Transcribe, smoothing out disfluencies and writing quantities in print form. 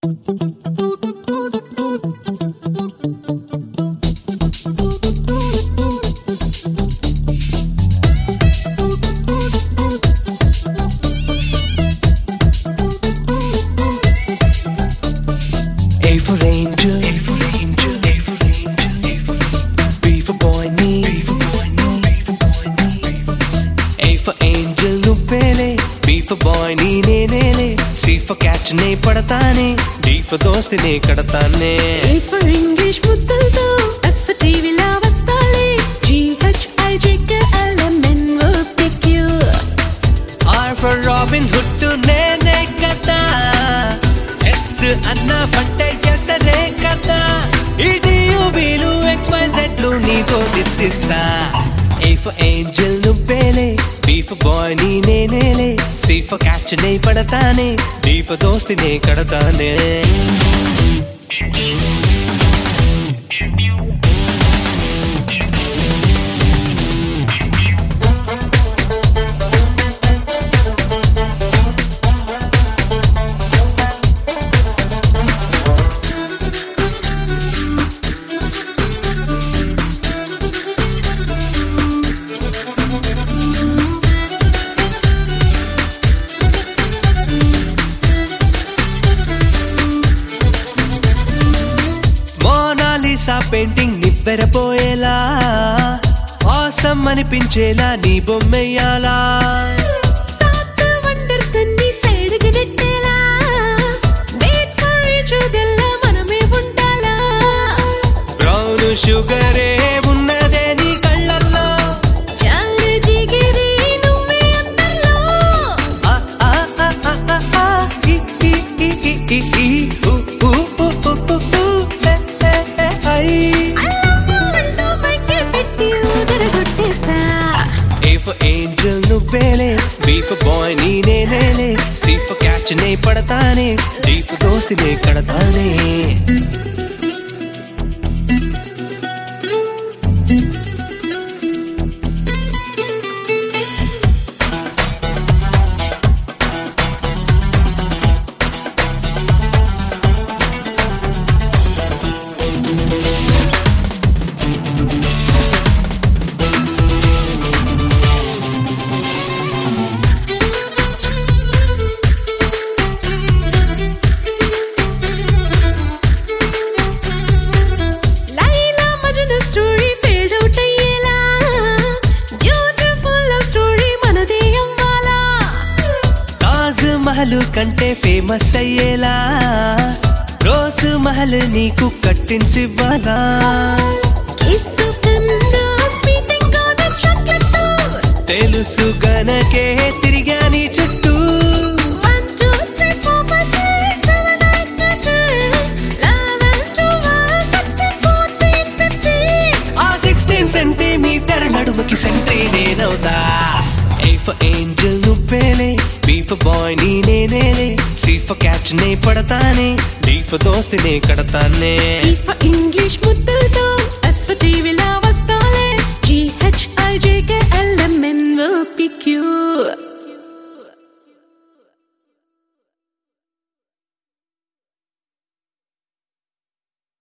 A for angel, B for boy need, A for angel nubbele, B for boy nee nele, C for catch ne padtane, D for dost ne kadtane. A for English muddalto, F for TV la vastale, G H I J K L M N O P Q, R for Robin Hood to nene kada, S anna bante yesare kada, E D U V lu X Y Z lu neeto dittista. A for angel nubbele, B for boy nee nele, C for catch ne padtane, D for dost ne kadtane. Mona Lisa painting నివ్వెరపోయేలా awesome అనిపించేలా నీ బొమ్మేయాలా సాత్ wonders అన్ని side కి నెట్టేలా, wait for each other మనమే ఉండాలా, బ్రౌన్ షుగరే ఉన్నదే నీ కళ్ళల్లో, చారు జిగిరి నువ్వే అందరిలో, ఆ ఆ ఆ ఆ ఆ ఆ ఈ ఈ ఈ ఈ ఈ ఈ ఊ ఊ ఊ ఊ ఊ ఊ ఏ ఏ ఏ ఐ. అల్లంటూ మైకే పెట్టి ఊదరగొట్టేస్తా. A for angel nubbele, B for boy nee nele, C for catch ne padtane, D for dost ne kadtane. Laila Majnu story fade out అయ్యేలా, బ్యూటిఫుల్ లవ్ స్టోరీ మనదే అవ్వాలా, తాజ్ మహల్ కంటే ఫేమస్ అయ్యేలా, రోజ్ మహల్ నీకు కట్టించివ్వాలా, కిస్సు కన్నా స్వీట్ ఇంకా చాక్లెట్, తెలుసు గనకే తిరిగా నీ చుట్టూ, 1 2 3 4 5 6 7 8 9 10 11 12 13 14 15. ఆ 16 సెంటీమీటర్ నడుముకి సెంట్రీ నేనవుతా. A for angel nubbele, B for boy nee nele, C for catch ne padtane, D for dost ne kadtane. E for English ముద్దలతో,